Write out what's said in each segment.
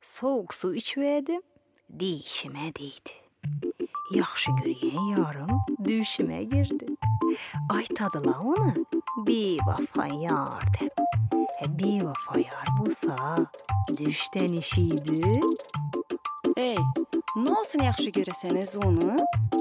soğuk su içmedim, dişime değdi. Yaxşı görüyen yarım düşüme girdi. Ay tadıla onu bir vafa yar dep. Bir vafa yar bulsa düşten işiydi. Ey, nasıl yaxşı görəsəniz onu?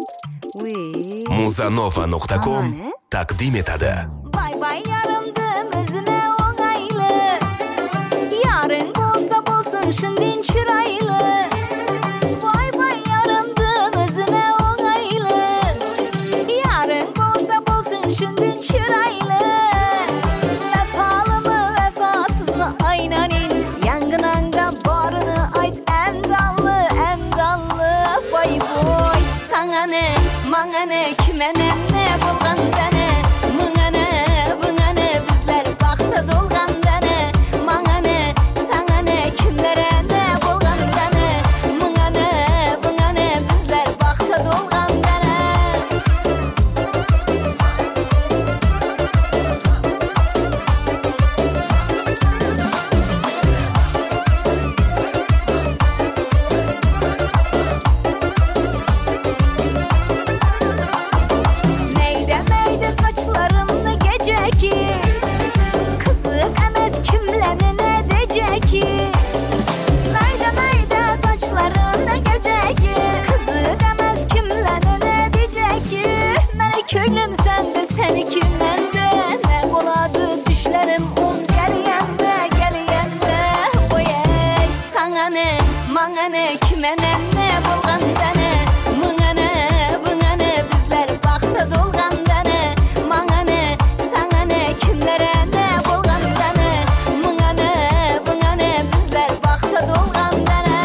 Muzanova.com takdim etadi. Bay bay yarımdım özüme onaylı. Yarın olsa bulsun şundin çıraylı. Bay bay yarımdım özüme onaylı. Yarın olsa bulsun şundin çıraylı. Vefalı mı vefasız mı aynanin. Yangınanga barını ayt emdallı emdallı. Bay boy sana ne mana ne kime ne bulgan dene. Mına ne buna ne bizler bakta dolgan dene. Mana ne sana ne kimlere ne bulgan dene. Mına ne buna ne bizler bakta dolgan dene. Meyde meyde saçlarımda gece ki. Kızık emez kimlerin edecek ki. Meyde meyde saçlarımda gece ki. Kızık emez kimlerin edecek ki. Beni köylüm sende seni kimlende. Ne buladı düşlerim un geliyende geliyende. Oy ey sana ne mana ne kime ne bulgan dene. Mına ne buna ne bizler bakta dolgan dene. Mana ne sana ne kimlere ne bulgan dene. Mına ne buna ne bizler bakta dolgan dene.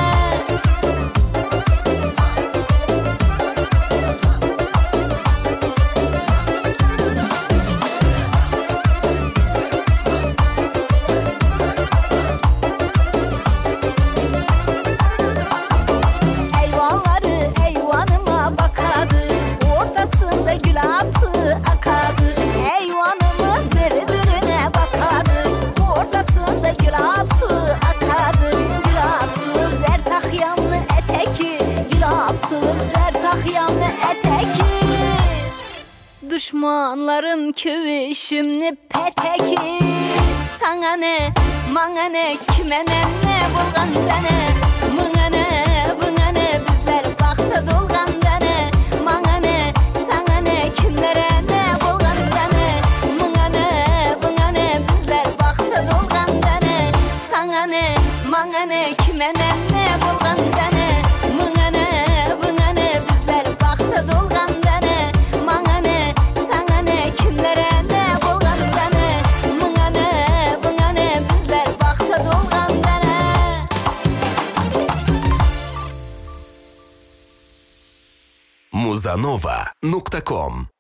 Eyvanları eyvanıma bakardı. Ortasında gül apsı akardı. Eyvanımız birbirine bakardı. Ortasında gül apsı akardı. Gül apsı zertah yanlı eteki. Gül apsı zertah yanlı eteki. Düşmanlarım kövüşümlü peteki. Sana ne mana ne kime ne bulgan dene. Mına ne buna ne bizler bakta dolgan dene. Mana ne sana ne kimlere ne bulgan dene. Mına ne buna ne bizler bakta dolgan dene. Sana ne mana ne kime ne bulgan dene. Mına ne buna ne bizler bakta dolgan dene. Mana ne sana ne kimlere ne bulgan dene. Mına ne buna ne bizler bakta dolgan dene. Muzanova.com